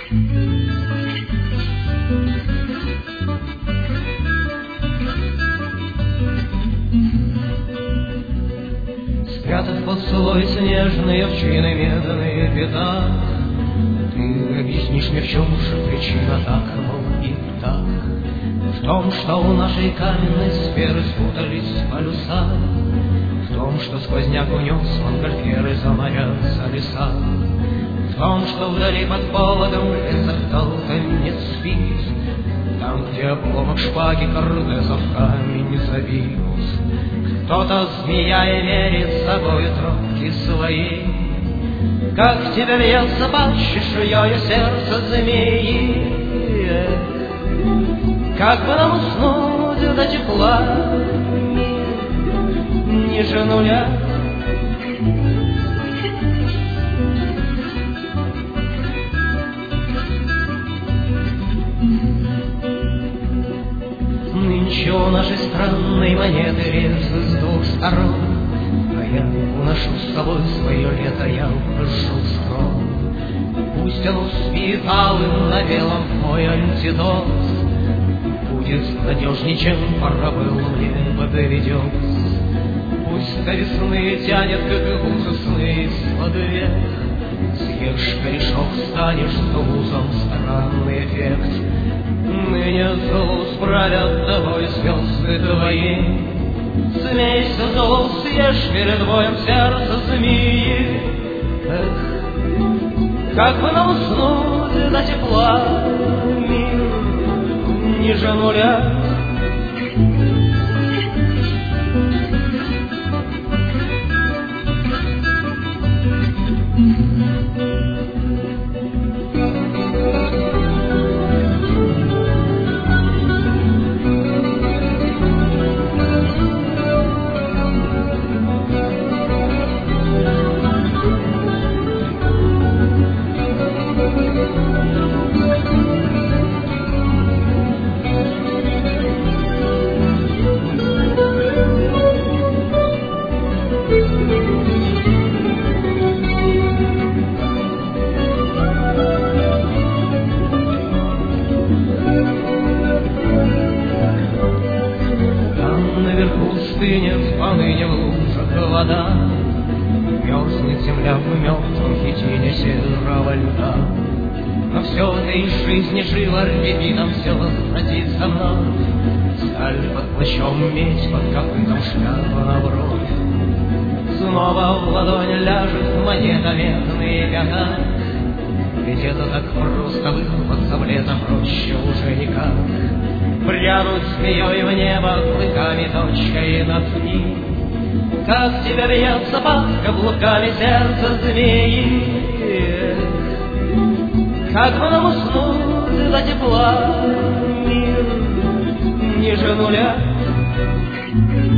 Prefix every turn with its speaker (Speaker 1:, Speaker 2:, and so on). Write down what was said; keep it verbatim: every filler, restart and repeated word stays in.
Speaker 1: Спрятав поцелуй снежные овчины медные пята, ты объяснишь мне, в чем же причина так, мол, и так. В том, что у нашей каменной сферы спутались полюса, в том, что сквозняк унес монгольфьеры за моря, за леса, в том, что вдали под пологом леса кто-то не спит, там, где обломок шпаги Кордезов камень забит. Кто-то, змея, и верит собой тропки свои, как тебе бьется под чешуёю сердце змеи. Как бы нам уснуть до тепла ниже нуля? Нынче у нашей странной монеты рез с двух сторон, а я уношу с собой свое лето, я укажу строн. Пусть оно спит алым на белом мой антидот, будет надежней, чем пора было мне подведет. Пусть до весны тянет, как гузы сны из-под век, съешь корешок, станешь тулузом, странный эффект. Ныне зло справят тобой звезды твои, смейся, зло, съешь перед боем сердце змеи. Эх, как бы нам уснуть до тепла мир ниже нуля? Стынет поныне в лужах вода, мерзнет земля в мертвом хитине серого льда. Но все этой жизни живо рябином все возвратится вновь. Сталь под плащом, медь под копытом, шляпа на бровь. Снова в ладонь ляжет монета медные пята, ведь это так просто вырваться в лето проще уже никак. Прянуть змеей в небо клыками точкой наткни, как тебя бьется под каблуками сердце змеи. Как бы нам уснуть до тепла мир ниже нуля?